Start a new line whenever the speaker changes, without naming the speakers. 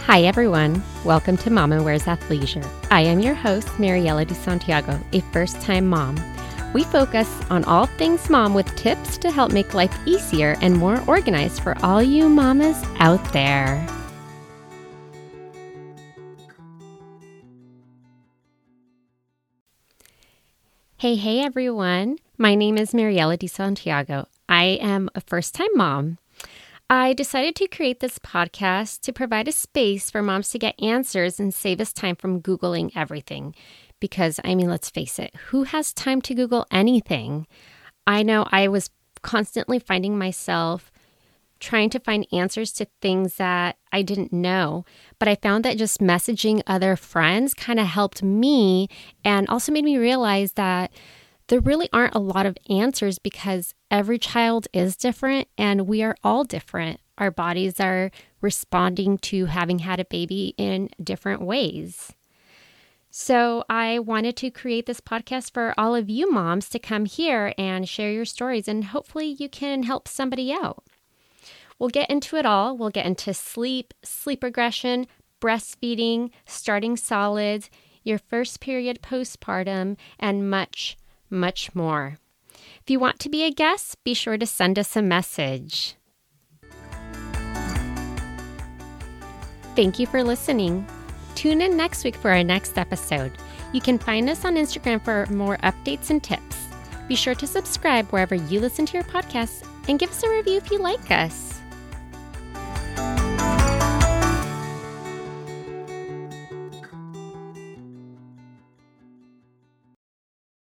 Hi everyone, welcome to Mama Wears Athleisure. I am your host, Mariela de Santiago, a first-time mom. We focus on all things mom with tips to help make life easier and more organized for all you mamas out there. Hey everyone, my name is Mariela de Santiago. I am a first-time mom. I decided to create this podcast to provide a space for moms to get answers and save us time from Googling everything. Because, let's face it, who has time to Google anything? I know I was constantly finding myself trying to find answers to things that I didn't know. But I found that just messaging other friends kind of helped me and also made me realize that there really aren't a lot of answers because every child is different and we are all different. Our bodies are responding to having had a baby in different ways. So I wanted to create this podcast for all of you moms to come here and share your stories, and hopefully you can help somebody out. We'll get into it all. We'll get into sleep regression, breastfeeding, starting solids, your first period postpartum, and much more. If you want to be a guest, be sure to send us a message. Thank you for listening. Tune in next week for our next episode. You can find us on Instagram for more updates and tips. Be sure to subscribe wherever you listen to your podcasts and give us a review if you like us.